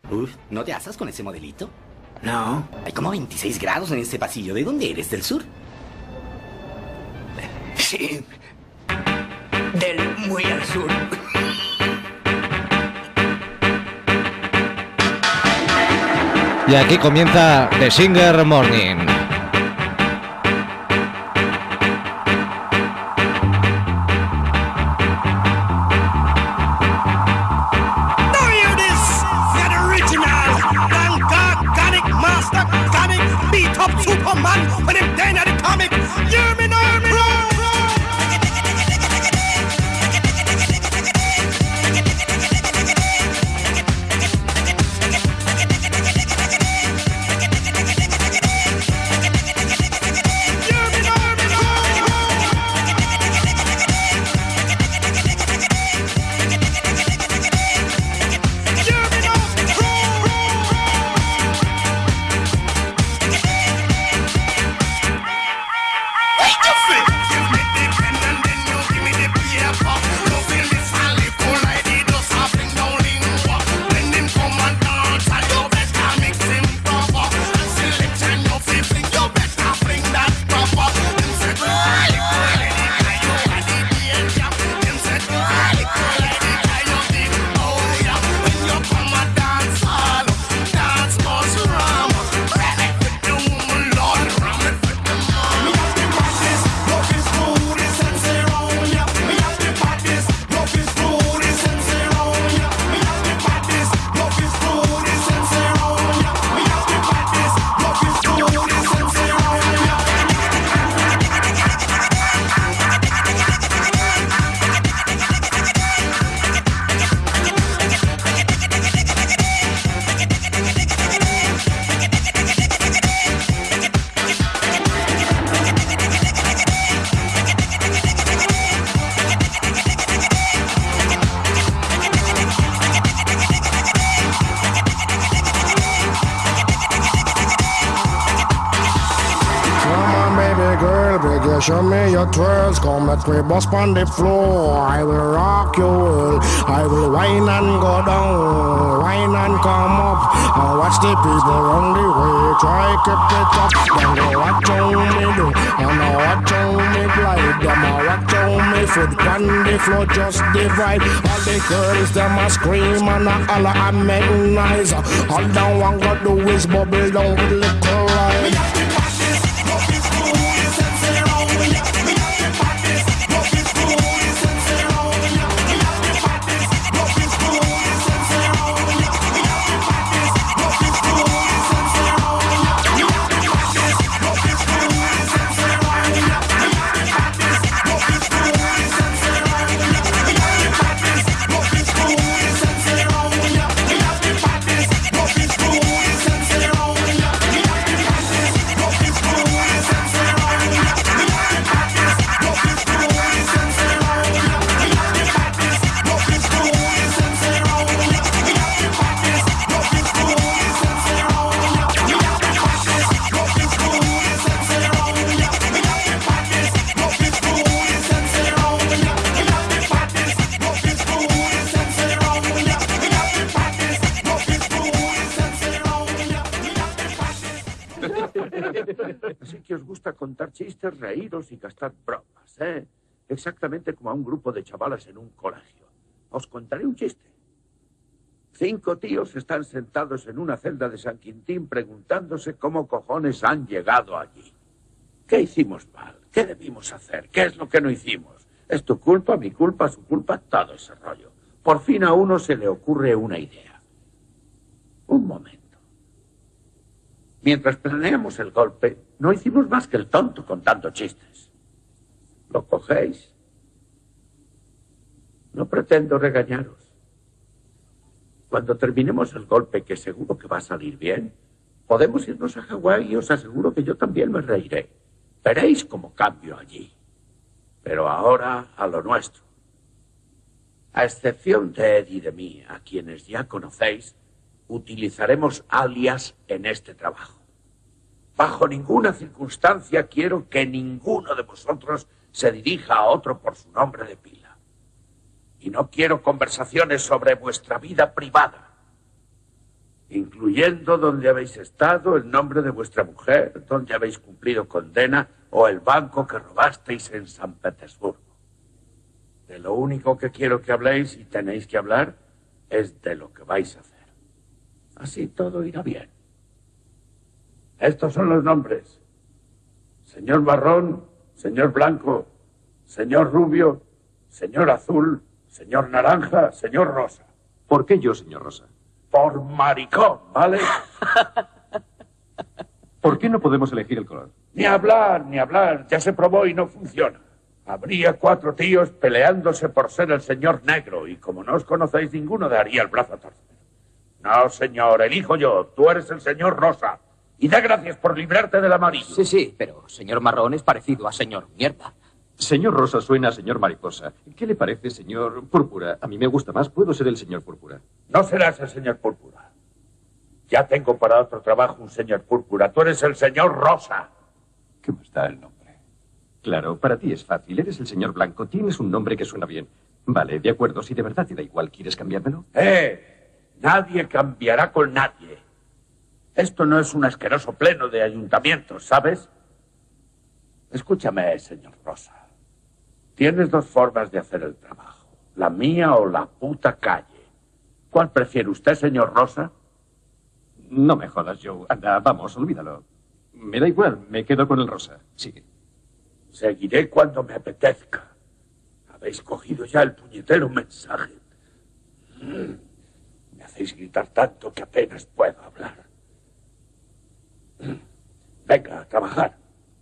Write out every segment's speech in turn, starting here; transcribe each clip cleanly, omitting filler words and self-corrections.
Uf, ¿no te asas con ese modelito? No. Hay como 26 grados en este pasillo. ¿De dónde eres? ¿Del sur? Sí. Del muy al sur. Y aquí comienza The Singer Morning. Show me your twirls, come let me bust on the floor. I will rock your world, I will whine and go down, whine and come up. And watch the people on the way, try keep it up. Then go watch how me do, and now watch how me glide. Them a watch how me foot on the floor, just divide. All the girls, them a scream and a holler and make noise. All them want to do is bubble down with little ride. Así que os gusta contar chistes, reíros y gastar bromas, ¿eh? Exactamente como a un grupo de chavalas en un colegio. Os contaré un chiste. 5 tíos están sentados en una celda de San Quintín preguntándose cómo cojones han llegado allí. ¿Qué hicimos mal? ¿Qué debimos hacer? ¿Qué es lo que no hicimos? ¿Es tu culpa, mi culpa, su culpa? Todo ese rollo. Por fin a uno se le ocurre una idea. Un momento. Mientras planeamos el golpe, no hicimos más que el tonto contando chistes. ¿Lo cogéis? No pretendo regañaros. Cuando terminemos el golpe, que seguro que va a salir bien, podemos irnos a Hawái y os aseguro que yo también me reiré. Veréis cómo cambio allí. Pero ahora a lo nuestro. A excepción de Ed y de mí, a quienes ya conocéis, utilizaremos alias en este trabajo. Bajo ninguna circunstancia quiero que ninguno de vosotros se dirija a otro por su nombre de pila. Y no quiero conversaciones sobre vuestra vida privada. incluyendo dónde habéis estado, el nombre de vuestra mujer, dónde habéis cumplido condena o el banco que robasteis en San Petersburgo. De lo único que quiero que habléis y tenéis que hablar es de lo que vais a hacer. Así todo irá bien. Estos son los nombres. Señor Marrón, señor Blanco, señor Rubio, señor Azul, señor Naranja, señor Rosa. ¿Por qué yo, señor Rosa? Por maricón, ¿vale? ¿Por qué no podemos elegir el color? Ni hablar. Ya se probó y no funciona. Habría 4 tíos peleándose por ser el señor negro y como no os conocéis, ninguno daría el brazo a torcer. No, señor, elijo yo. Tú eres el señor Rosa. Y da gracias por librarte del amarillo. Sí, pero señor Marrón es parecido a señor Mierda. Señor Rosa suena a señor Mariposa. ¿Qué le parece, señor Púrpura? A mí me gusta más. Puedo ser el señor Púrpura. No serás el señor Púrpura. Ya tengo para otro trabajo un señor Púrpura. Tú eres el señor Rosa. ¿Qué más da el nombre? Claro, para ti es fácil. Eres el señor Blanco. Tienes un nombre que suena bien. Vale, de acuerdo. Si de verdad te da igual, ¿quieres cambiármelo? Nadie cambiará con nadie. Esto no es un asqueroso pleno de ayuntamientos, ¿sabes? Escúchame, señor Rosa. Tienes 2 formas de hacer el trabajo. La mía o la puta calle. ¿Cuál prefiere usted, señor Rosa? No me jodas, Joe. Anda, vamos, olvídalo. Me da igual, me quedo con el Rosa. Sigue. Seguiré cuando me apetezca. Habéis cogido ya el puñetero mensaje. Me hacéis gritar tanto que apenas puedo hablar. Venga, a trabajar.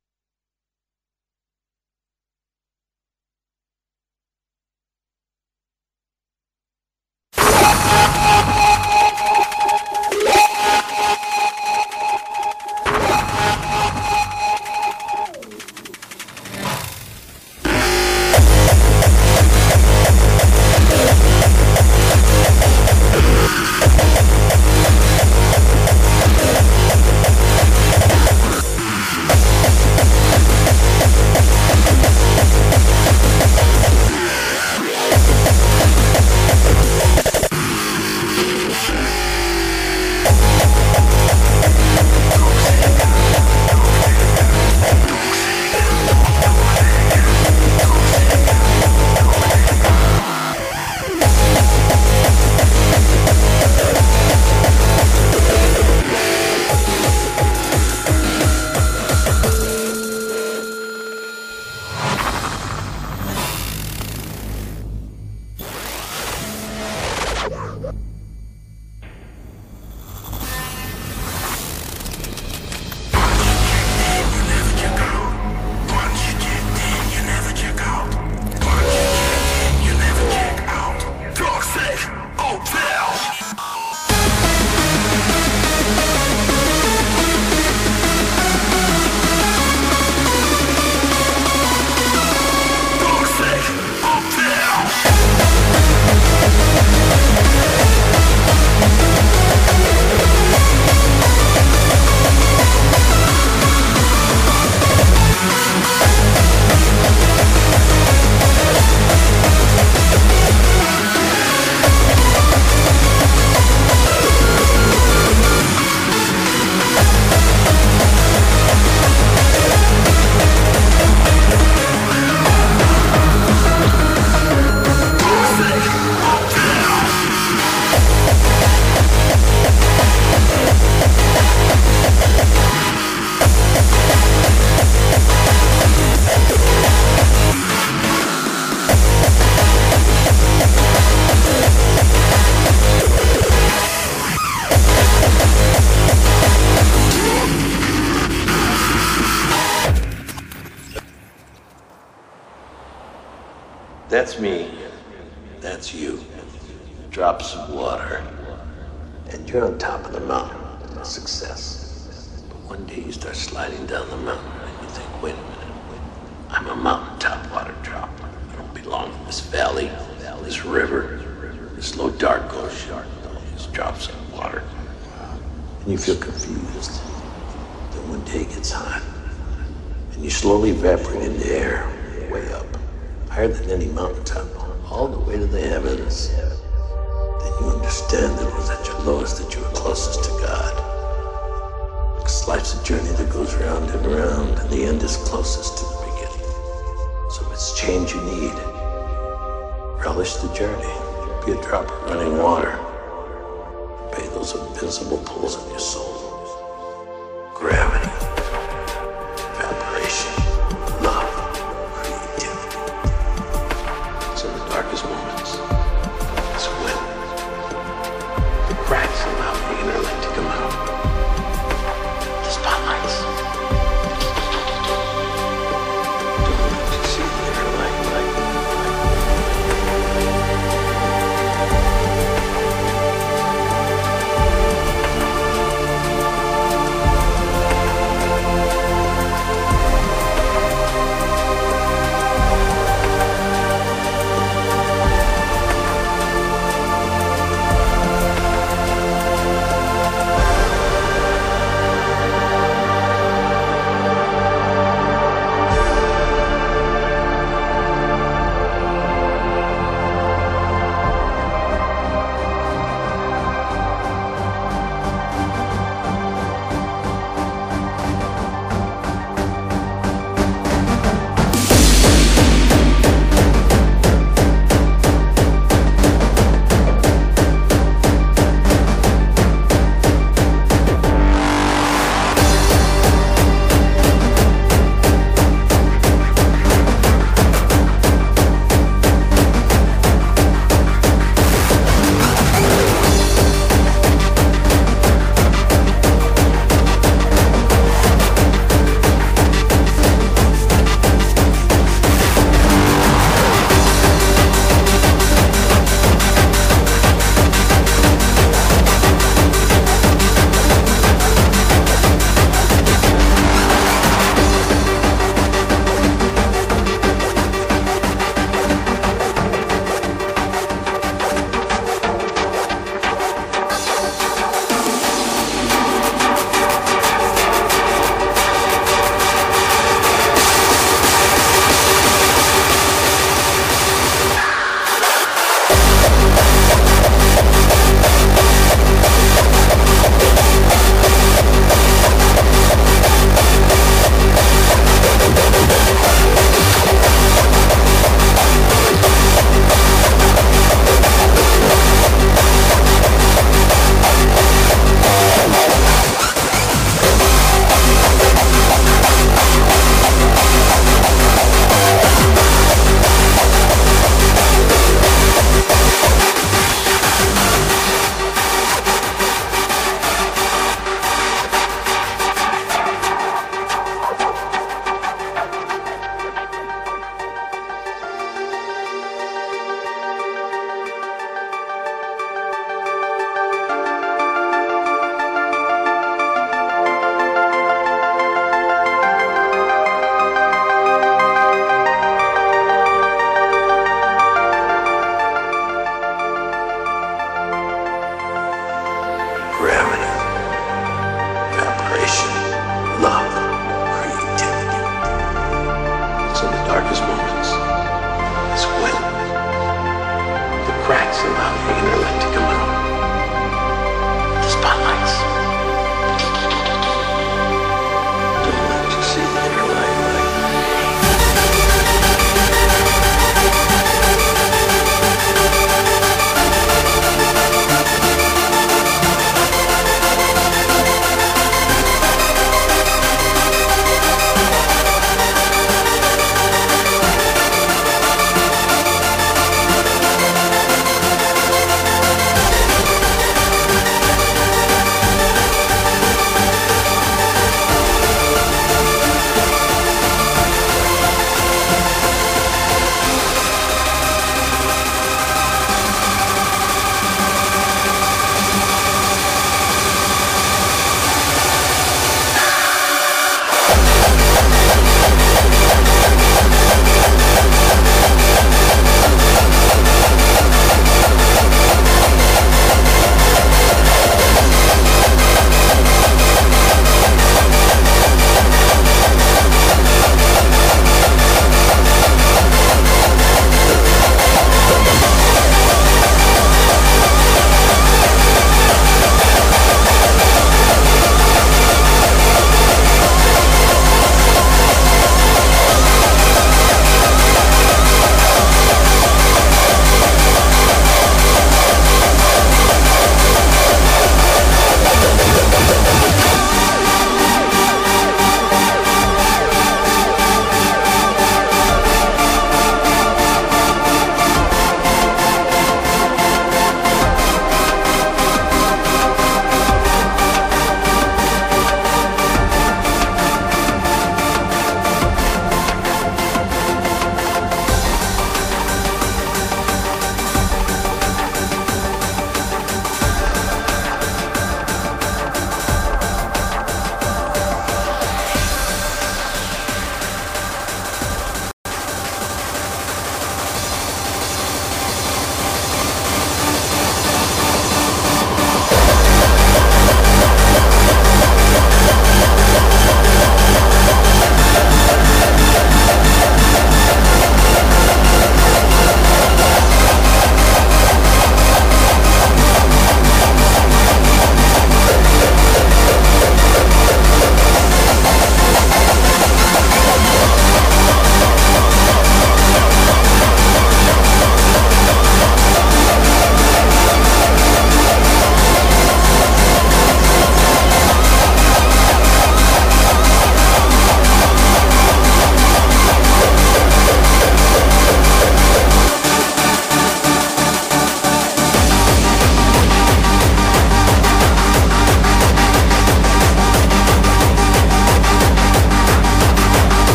That's me. That's you. Drops of water. And you're on top of the mountain. Success. But one day you start sliding down the mountain and you think, wait a minute. I'm a mountaintop water drop. I don't belong in this valley, this river, this low dark ocean, all these drops of water. And you feel confused. Then one day it gets hot. And you slowly evaporate into air, way up. Higher than any mountaintop, all the way to the heavens. Then you understand that it was at your lowest that you were closest journey that goes round and round, and the end is closest to the beginning. So if it's change you need, relish the journey. Be a drop of running water. Obey those invincible pulls in your soul. Gravity, evaporation, love, creativity. So in the darkest moments, it's when the cracks allow the inner light to come out. The spotlights. Don't let you see the inner light.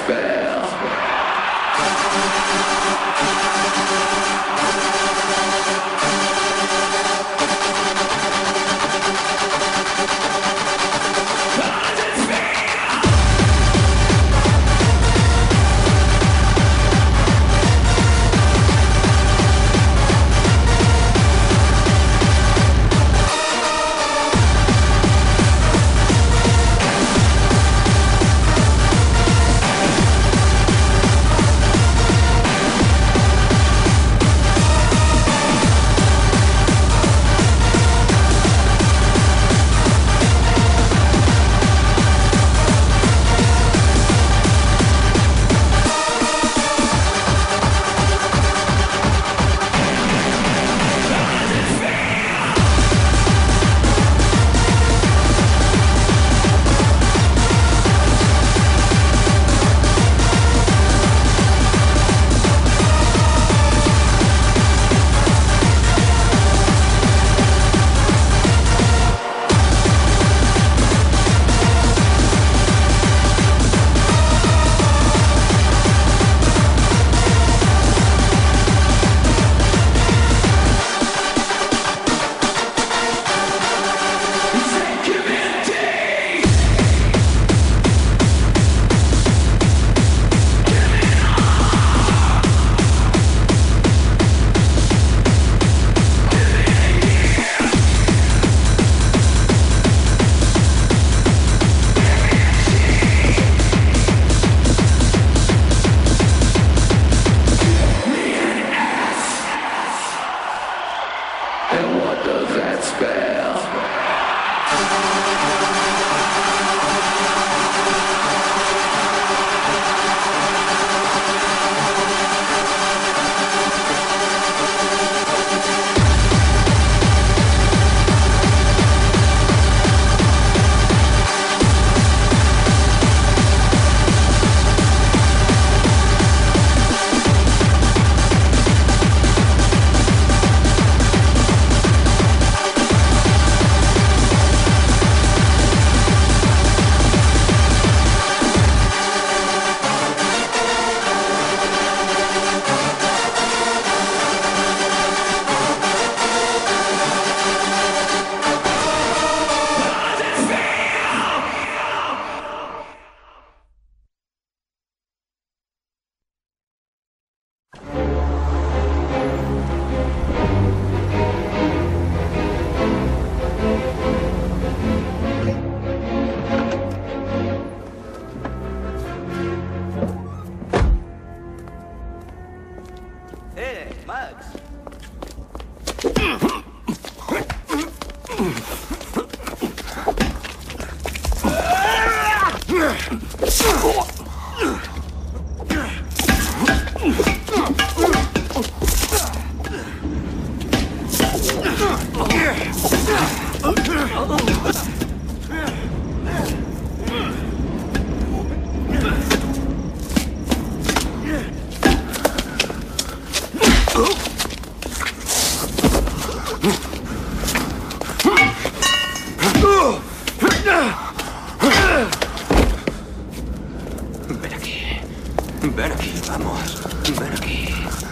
Ven aquí, vamos. Ven aquí.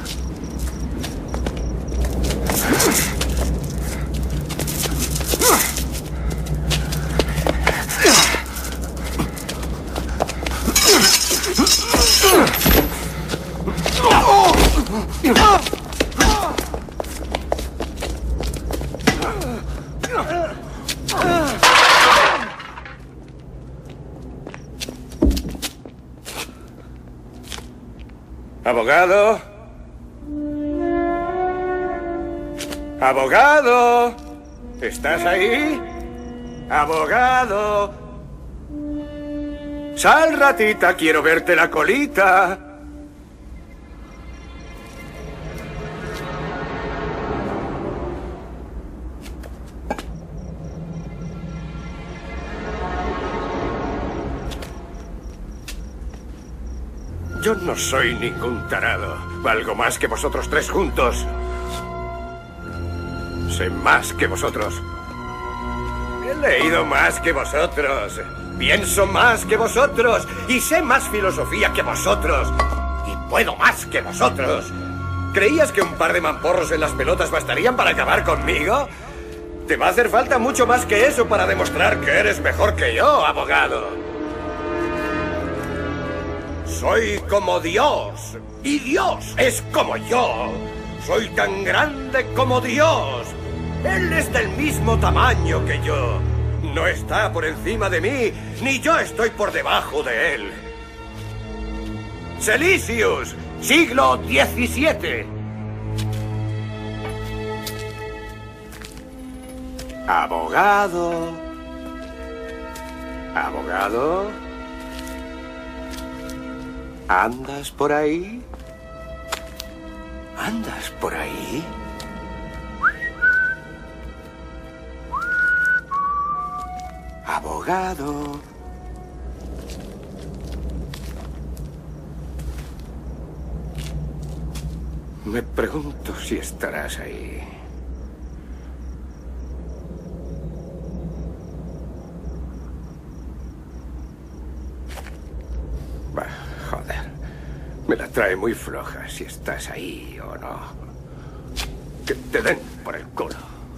Abogado. Abogado. ¿Estás ahí? Abogado. Sal, ratita, quiero verte la colita. Yo no soy ningún tarado. Valgo más que vosotros tres juntos. Sé más que vosotros. He leído más que vosotros. Pienso más que vosotros y sé más filosofía que vosotros. Y puedo más que vosotros. ¿Creías que un par de mamporros en las pelotas bastarían para acabar conmigo? Te va a hacer falta mucho más que eso para demostrar que eres mejor que yo, abogado. Soy como Dios, y Dios es como yo. Soy tan grande como Dios. Él es del mismo tamaño que yo. No está por encima de mí, ni yo estoy por debajo de él. Silesius, siglo XVII. Abogado. Abogado. ¿Andas por ahí? ¿Andas por ahí? Abogado. Me pregunto si estarás ahí. Bah, joder. Me la trae muy floja si estás ahí o no. Que te den por el culo.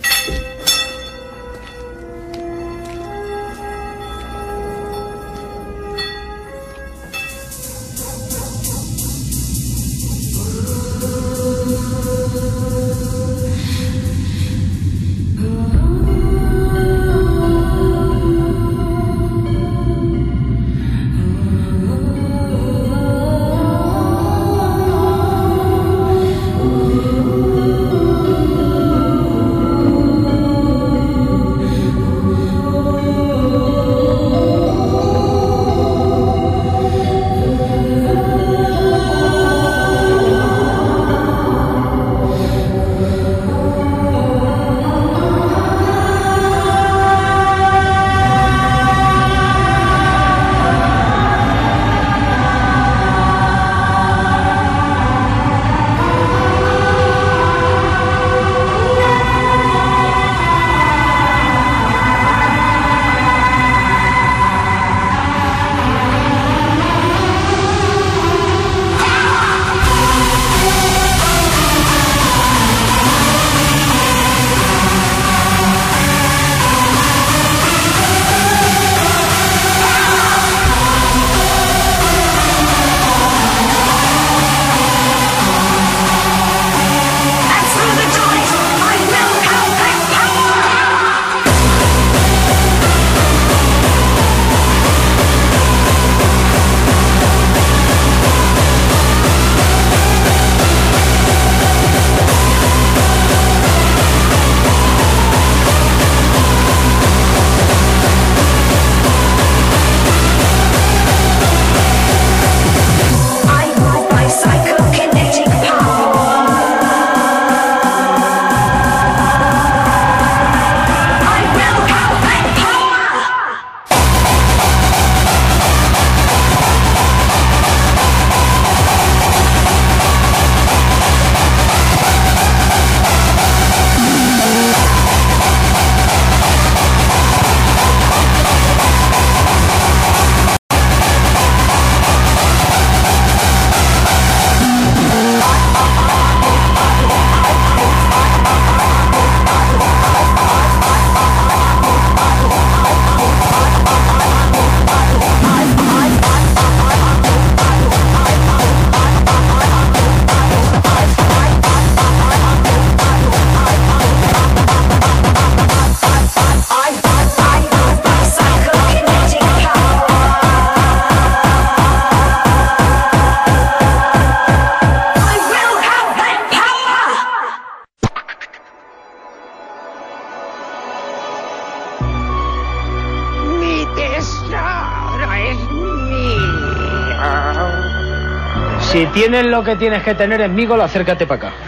Si tienes lo que tienes que tener en Migol, acércate para acá.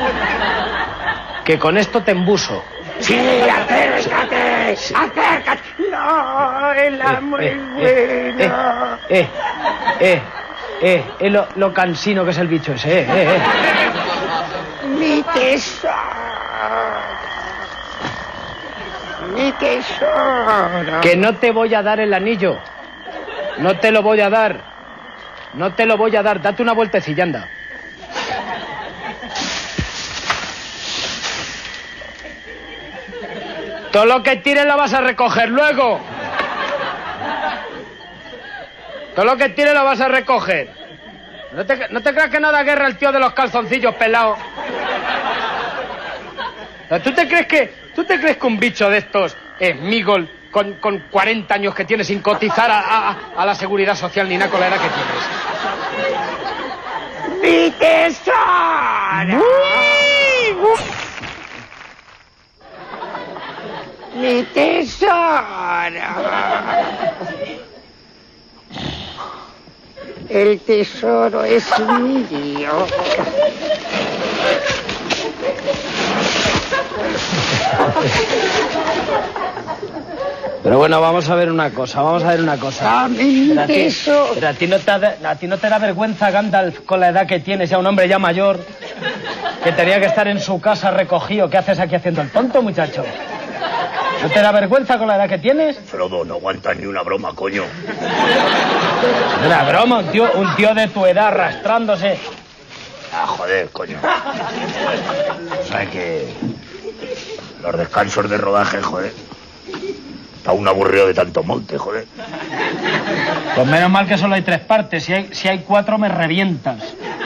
Que con esto te embuso. Sí, acércate, acércate. No, el amo es bueno. Lo cansino que es el bicho ese, Mi tesoro. Mi tesoro. Que no te voy a dar el anillo. No te lo voy a dar. No te lo voy a dar. Date una vueltecilla, anda. Todo lo que tires lo vas a recoger luego. Todo lo que tires lo vas a recoger. No te creas que no da guerra el tío de los calzoncillos pelados. ¿Tú te crees que un bicho de estos Smigol con 40 años que tiene sin cotizar a la seguridad social ni nada con la edad que tienes? Mi tesoro. Mi tesoro. El tesoro es mío. Pero bueno, vamos a ver una cosa. Dame a ti no te da vergüenza, Gandalf, con la edad que tienes, ya un hombre ya mayor, que tenía que estar en su casa recogido. ¿Qué haces aquí haciendo el tonto, muchacho? ¿No te da vergüenza con la edad que tienes? Frodo, no aguantas ni una broma, coño. Una broma, un tío de tu edad arrastrándose. Ah, joder, coño. ¿Sabes que los descansos de rodaje, joder? Está un aburrido de tanto monte, joder. Pues menos mal que solo hay 3 partes. Si hay 4 me revientas.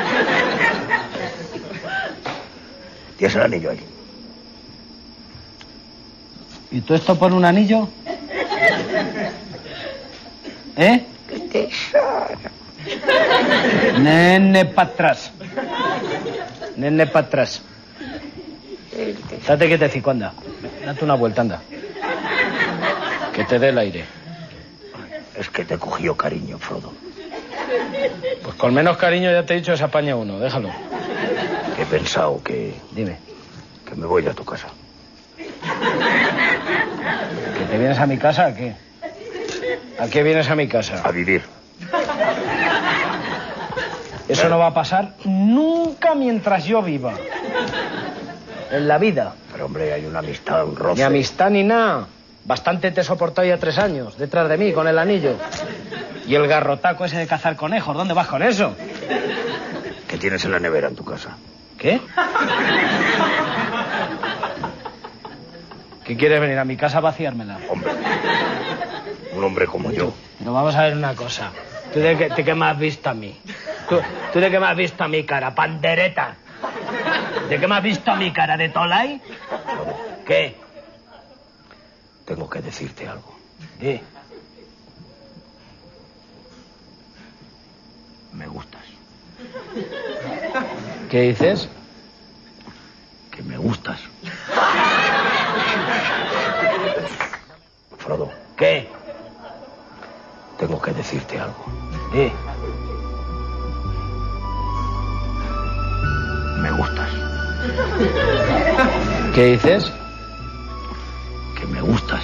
Tienes el anillo ahí. ¿Y tú esto por un anillo? ¿Eh? Tesoro. Nene para atrás. Nene para atrás. Date quietecico, anda. Date una vuelta, anda. Que te dé el aire. Es que te cogió cariño, Frodo. Pues con menos cariño ya te he dicho se apaña uno, déjalo. He pensado que... Dime. Que me voy a tu casa. ¿Que te vienes a mi casa a qué? ¿A qué vienes a mi casa? A vivir. Eso no va a pasar nunca mientras yo viva. En la vida. Pero, hombre, hay una amistad, un roce. Ni amistad ni nada. Bastante te he soportado ya 3 años, detrás de mí, con el anillo. Y el garrotaco ese de cazar conejos, ¿dónde vas con eso? ¿Qué tienes en la nevera en tu casa? ¿Qué? ¿Qué quieres venir a mi casa a vaciármela? Hombre, un hombre como yo. Pero vamos a ver una cosa. ¿Tú de qué me has visto a mí? ¿Tú de qué me has visto a mi cara, pandereta? ¿De qué me has visto a mi cara, de Tolai? ¿Qué? Tengo que decirte algo. ¿Qué? Me gustas. ¿Qué dices? Que me gustas. Frodo. ¿Qué? Tengo que decirte algo. ¿Qué? Me gustas. ¿Qué dices? Que me gustas.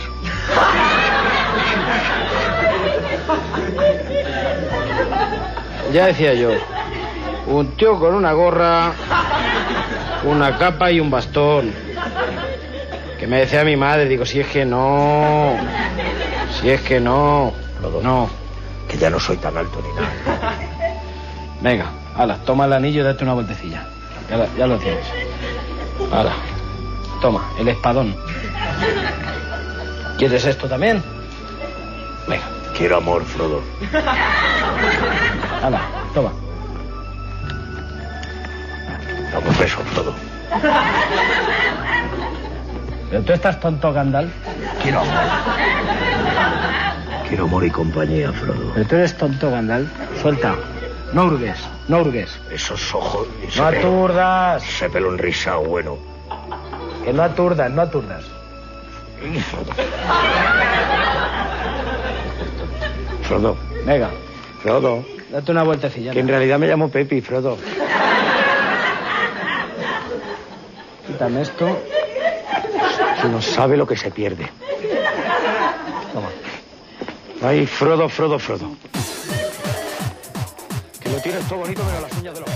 Ya decía yo, un tío con una gorra, una capa y un bastón. Que me decía mi madre, digo, si es que no, Frodo, no. Que ya no soy tan alto ni nada. Venga, hala, toma el anillo y date una vueltecilla. Ya lo tienes. Hala, toma, el espadón. ¿Quieres esto también? Venga. Quiero amor, Frodo. Hala, toma. Dame un beso, Frodo. ¿Pero tú estás tonto, Gandalf? Quiero amor. Quiero amor y compañía, Frodo. ¿Pero tú eres tonto, Gandalf? Suelta. No hurgues. Esos ojos... No aturdas. Ese pelo enrisado, bueno. Que no aturdas. Frodo. Venga, Frodo. date una vueltecilla. Que en realidad me llamo Pepi, Frodo. Quítame esto. Que no sabe lo que se pierde. Toma. Ay, Frodo. Que lo tienes todo bonito, pero las uñas de los...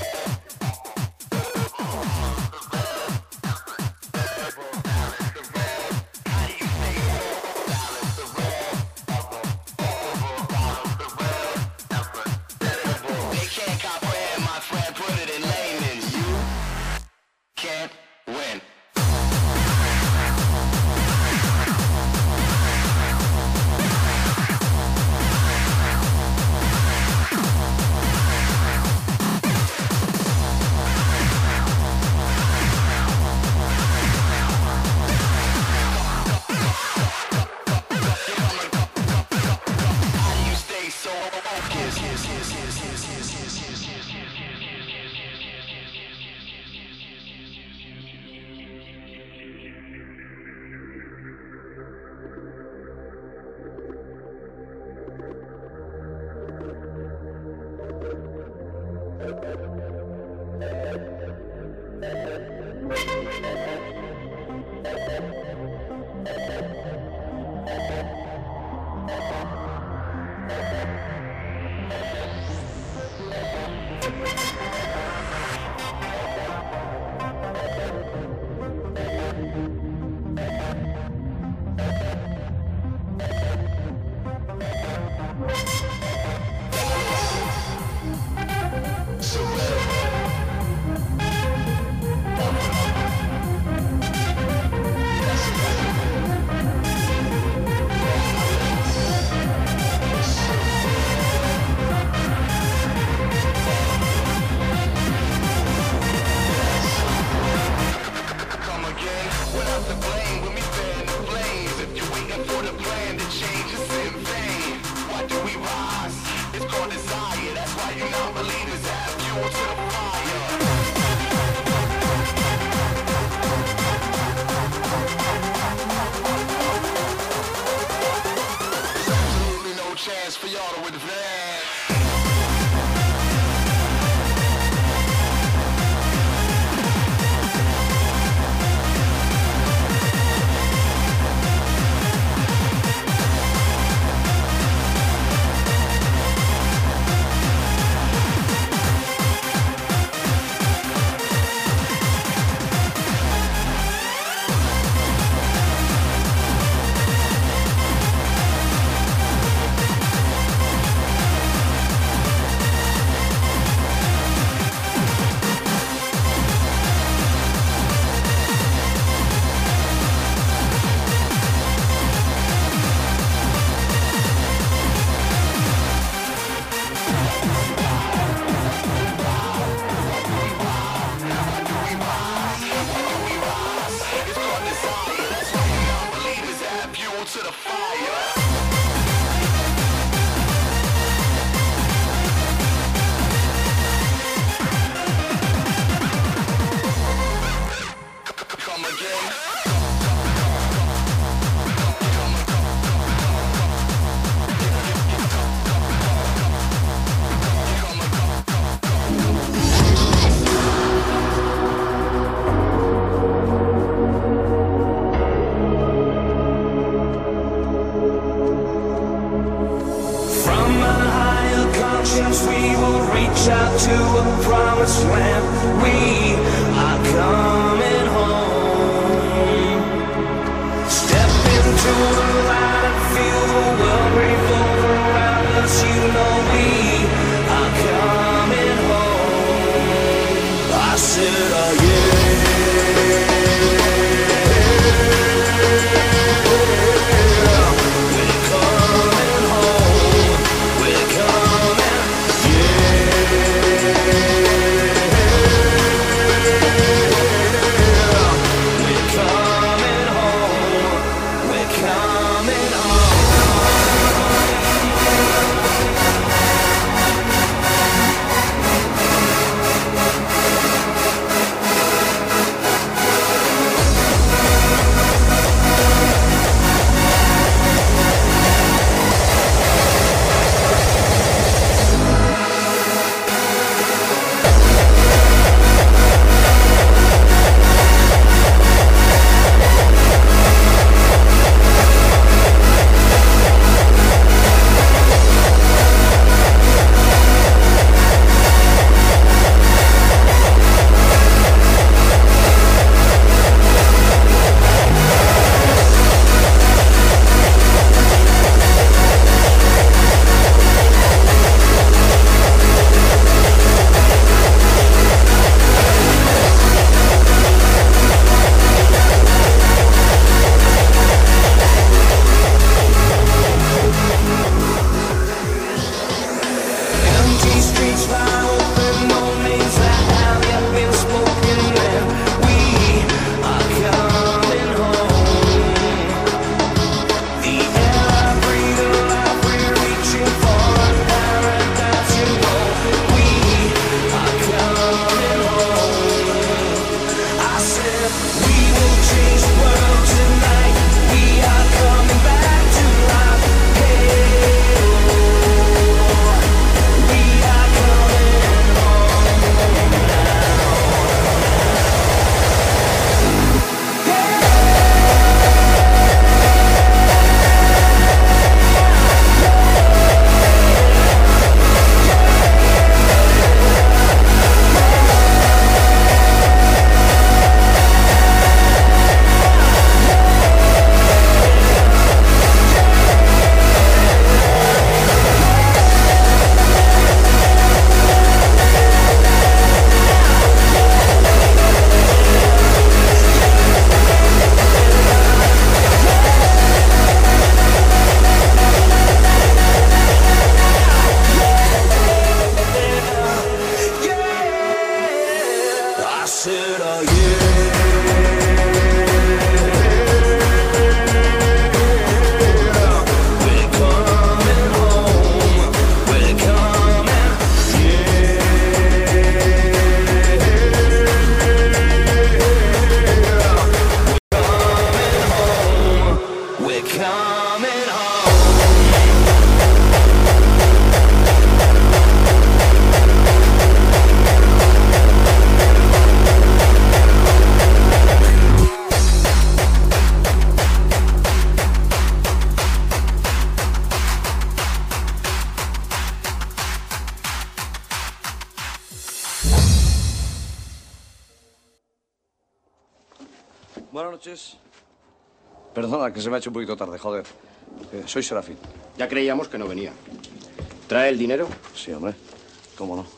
Buenas noches. Perdona, que se me ha hecho un poquito tarde, joder. Soy Serafín. Ya creíamos que no venía. ¿Trae el dinero? Sí, hombre. ¿Cómo no?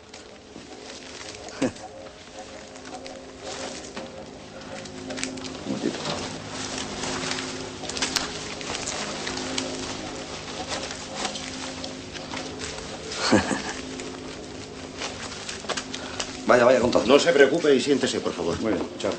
Un momentito. Vaya, contad. No se preocupe y siéntese, por favor. Muy bien, chao.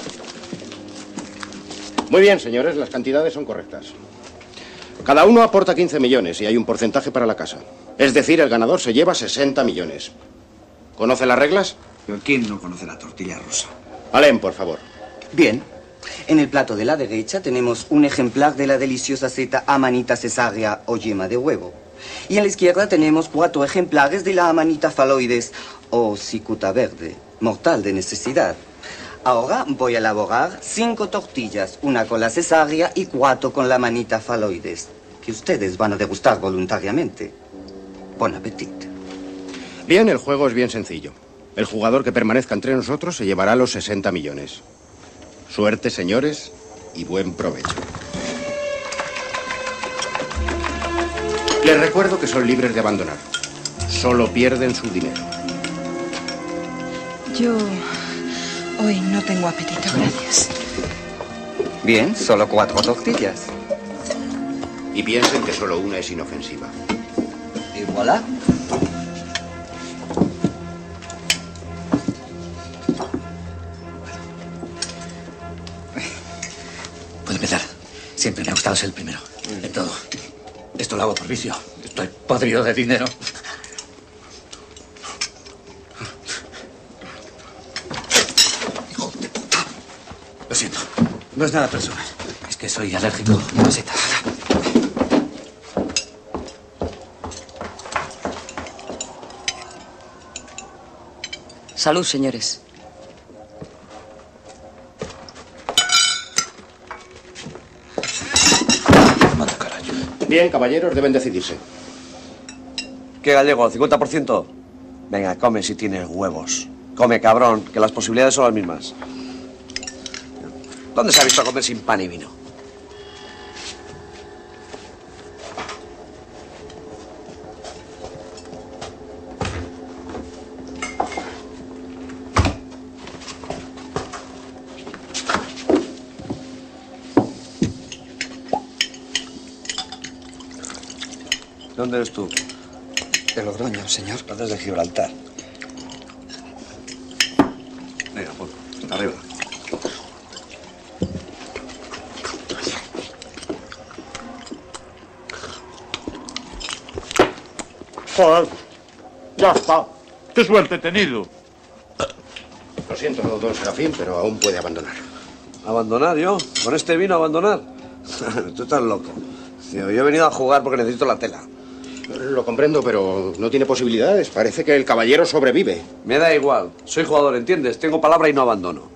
Muy bien, señores, las cantidades son correctas. Cada uno aporta 15 millones y hay un porcentaje para la casa. Es decir, el ganador se lleva 60 millones. ¿Conoce las reglas? ¿Quién no conoce la tortilla rusa? Alain, por favor. Bien. En el plato de la derecha tenemos un ejemplar de la deliciosa seta amanita cesárea o yema de huevo. Y en la izquierda tenemos 4 ejemplares de la amanita faloides o cicuta verde, mortal de necesidad. Ahora voy a elaborar 5 tortillas, una con la cesárea y 4 con la amanita faloides, que ustedes van a degustar voluntariamente. Bon apetito. Bien, el juego es bien sencillo. El jugador que permanezca entre nosotros se llevará los 60 millones. Suerte, señores, y buen provecho. Les recuerdo que son libres de abandonar. Solo pierden su dinero. Yo hoy no tengo apetito, gracias. Bien, solo 4 tortillas. Y piensen que solo una es inofensiva. Y voilà. Puedo empezar. Siempre me ha gustado ser el primero. En todo. Esto lo hago por vicio. Estoy podrido de dinero. Hijo de puta. Lo siento. No es nada personal. Es que soy alérgico a la seta. Salud, señores. Bien, caballeros, deben decidirse. ¿Qué, gallego? ¿Al 50%? Venga, come si tienes huevos. Come, cabrón, que las posibilidades son las mismas. ¿Dónde se ha visto comer sin pan y vino? ¿Dónde eres tú? De Logroño, señor. Desde Gibraltar. Venga, por arriba. Joder, ya está. Qué suerte he tenido. Lo siento, don Serafín, pero aún puede abandonar. ¿Abandonar yo? ¿Con este vino abandonar? Tú estás loco. Tío, yo he venido a jugar porque necesito la tela. Lo comprendo, pero no tiene posibilidades. Parece que el caballero sobrevive. Me da igual. Soy jugador, ¿entiendes? Tengo palabra y no abandono.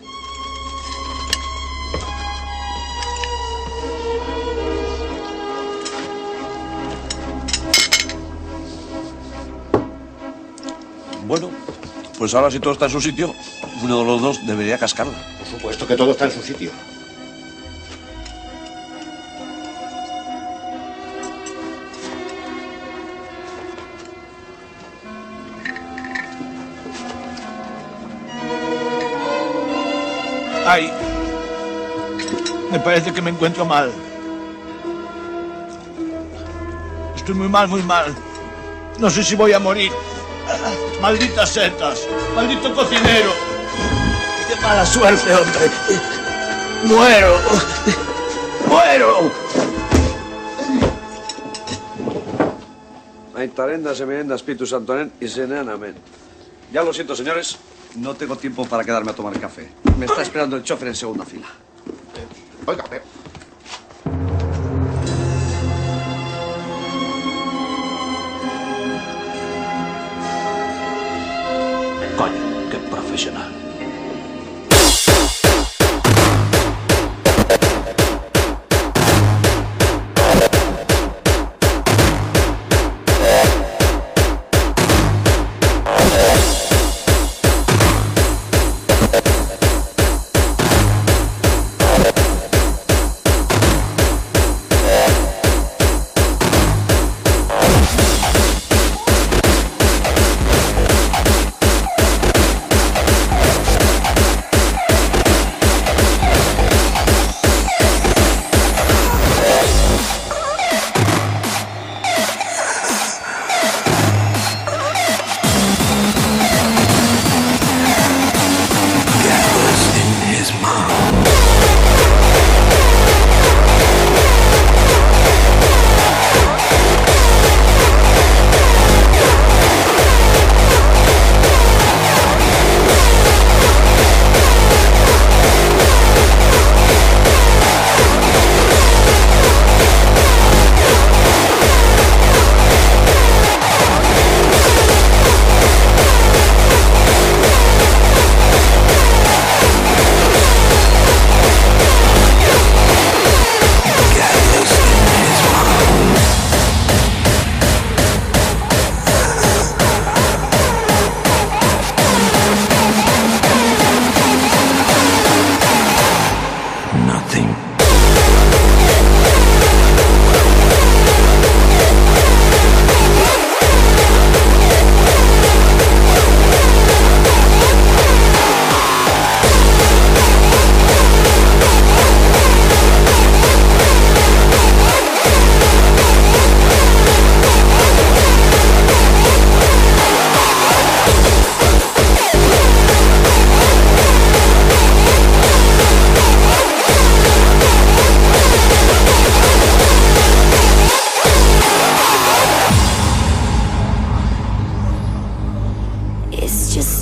Bueno, pues ahora si todo está en su sitio, uno de los dos debería cascarla. Por supuesto que todo está en su sitio. Ay, me parece que me encuentro mal. Estoy muy mal, muy mal. No sé si voy a morir. Malditas setas, maldito cocinero. Qué mala suerte, hombre. Muero. Muero. Aitarenda, semerenda, espíritu santonen y senean amén. Ya lo siento, señores. No tengo tiempo para quedarme a tomar café. Me está esperando el chofer en segunda fila. Oiga, Coño, qué profesional.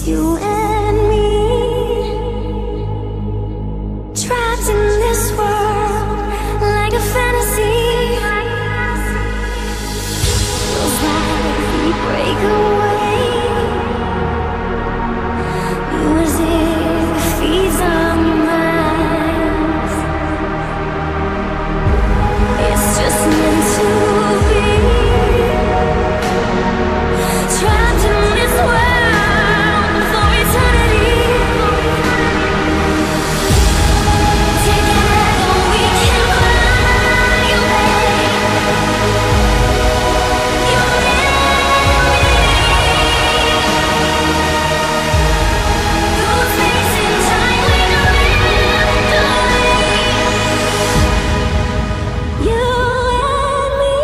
It's you and me, trapped in this world like a fantasy. Feels like we break away, music feeds our minds. It's just meant to be, trapped in this world for eternity. Together we can fly away. You're through space and time we drift away. You and me.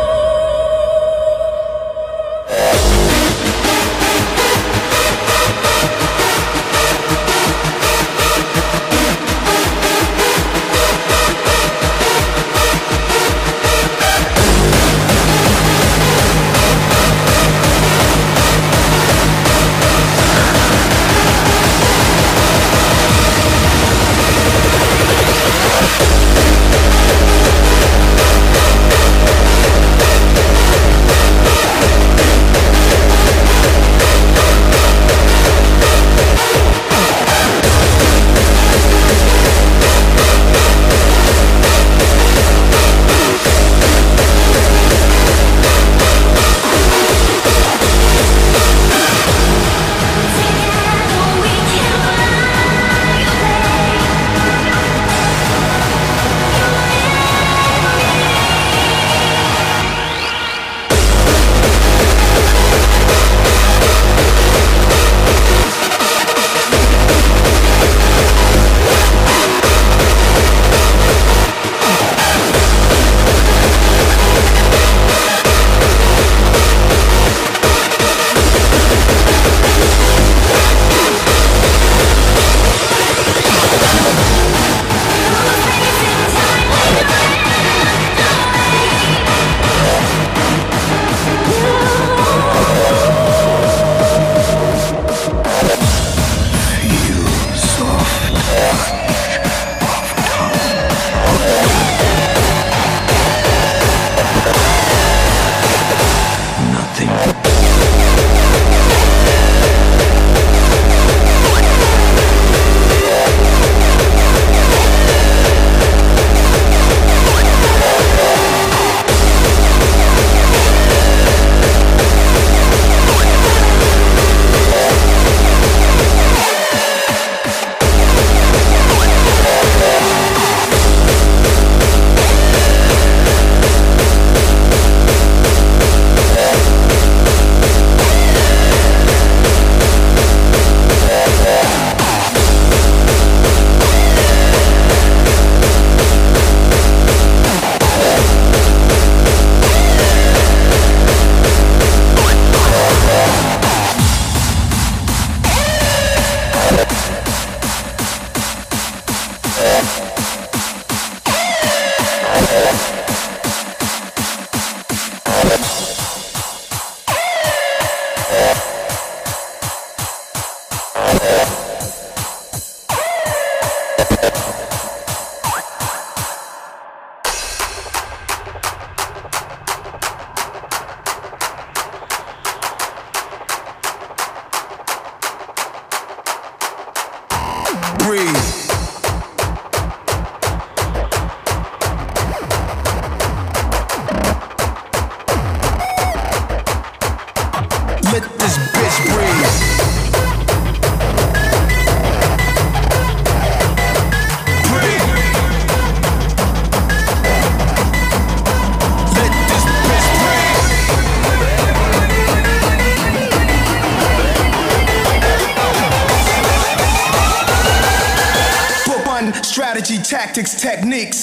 Strategy, tactics, techniques.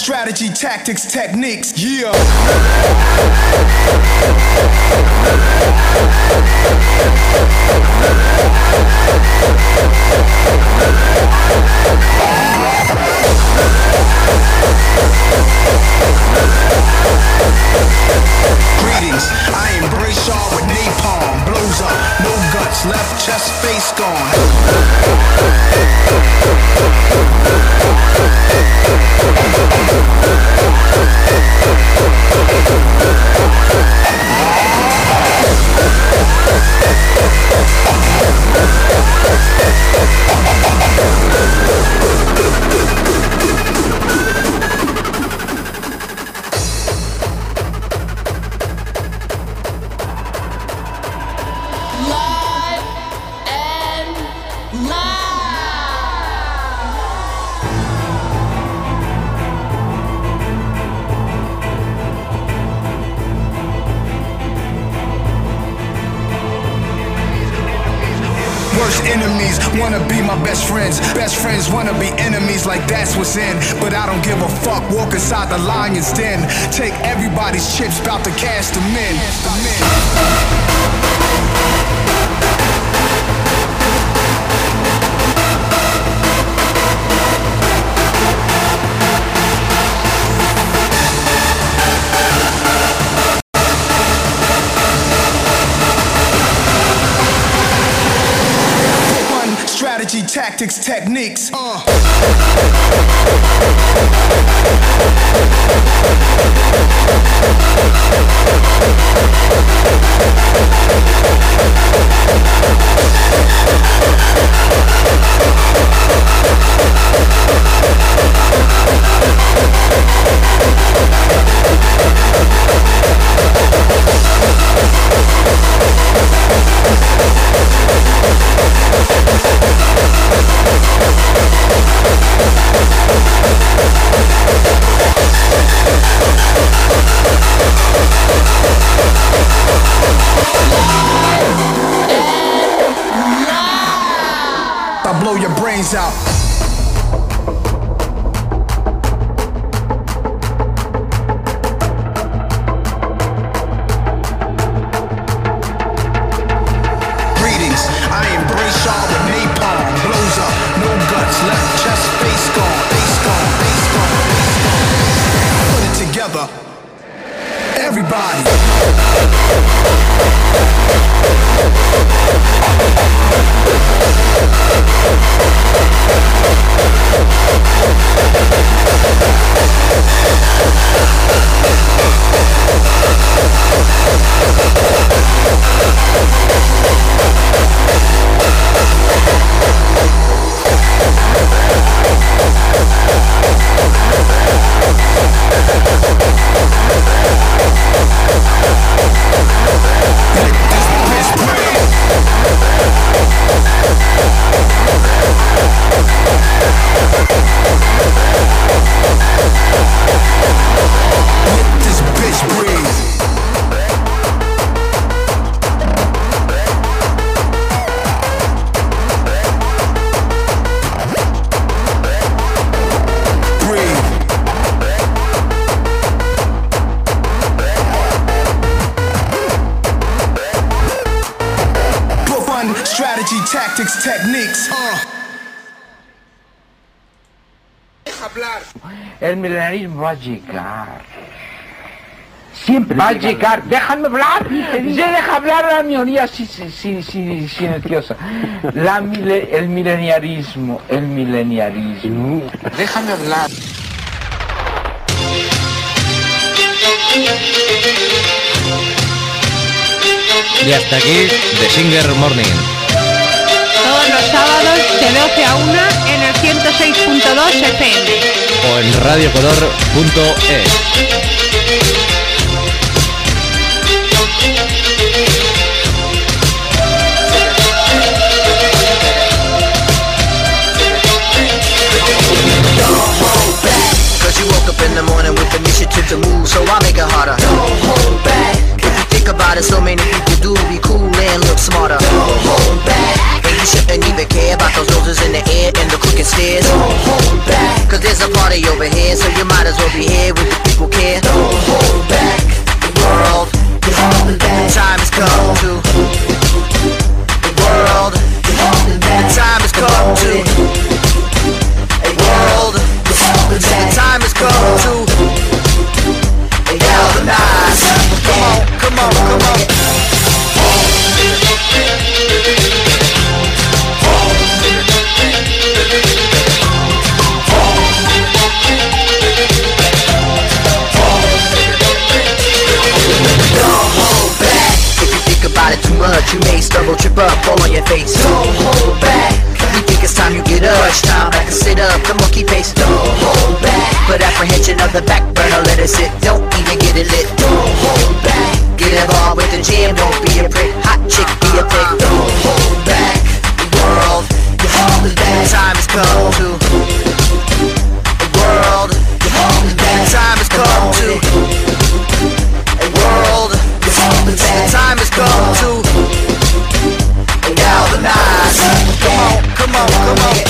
strategy, tactics, techniques. Yeah. Greetings, I embrace y'all with napalm. Blows up, no guts, left chest, face gone. Enemies wanna be my best friends wanna be enemies, like that's what's in. But I don't give a fuck, walk inside the lion's den. Take everybody's chips, bout to cash them in. Strategy, tactics, techniques. I'll blow your brains out. Greetings, I embrace y'all with napalm. Blows up, no guts, left chest, face gone, face gone, face gone, face gone. Put it together, everybody. Strategy, tactics, techniques. El milenarismo va a llegar. Siempre va a llegar. Déjame hablar. Se deja hablar a la minoría silenciosa. El mileniarismo. Déjame hablar. Y hasta aquí The Singer Morning. Todos los sábados de 12 a 1 en el 106.2 FM. O en radiocodor.es. You woke up in the morning with the initiative to move, so I'll make it harder. Don't hold back. If you think about it, so many people do be cool and look smarter. Don't hold back. And you shouldn't even care about those roses in the air and the crooked stairs. Don't hold back. Cause there's a party over here, so you might as well be on the back burner, let it sit. Don't even get it lit. Don't hold back. Get involved with the jam, don't be a prick. Hot chick, be a pick. Don't hold back. The world, you're holding back. Time has come to. The world, you're holding back. Time has come to. A world, you're holding back. Time has come to. Galvanize. Come on, come on, come on.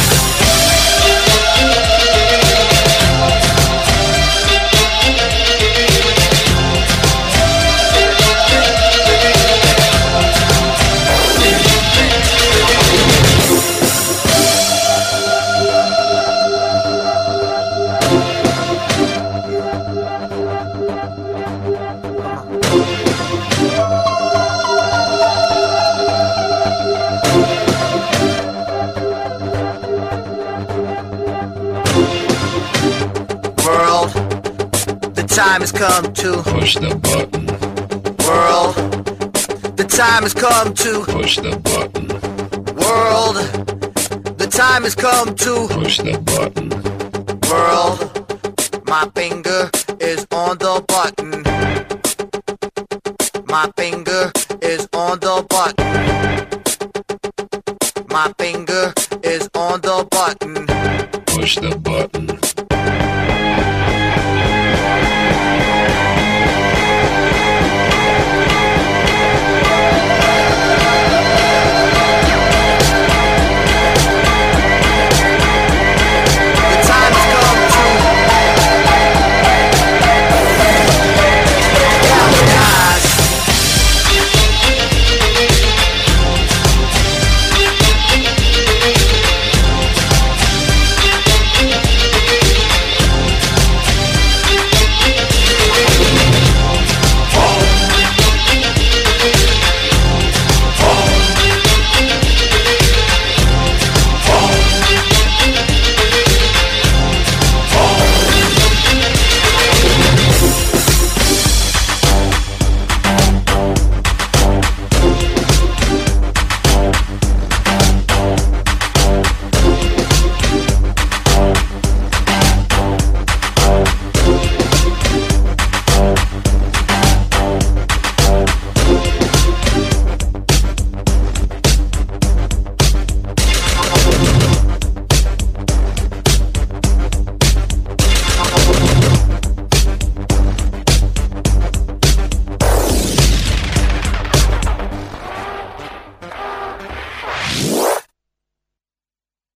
Time has come to push the button. World, the time has come to push the button. World, the time has come to push the button. World, my finger is on the button. My finger is on the button. My finger is on the button. Push the button.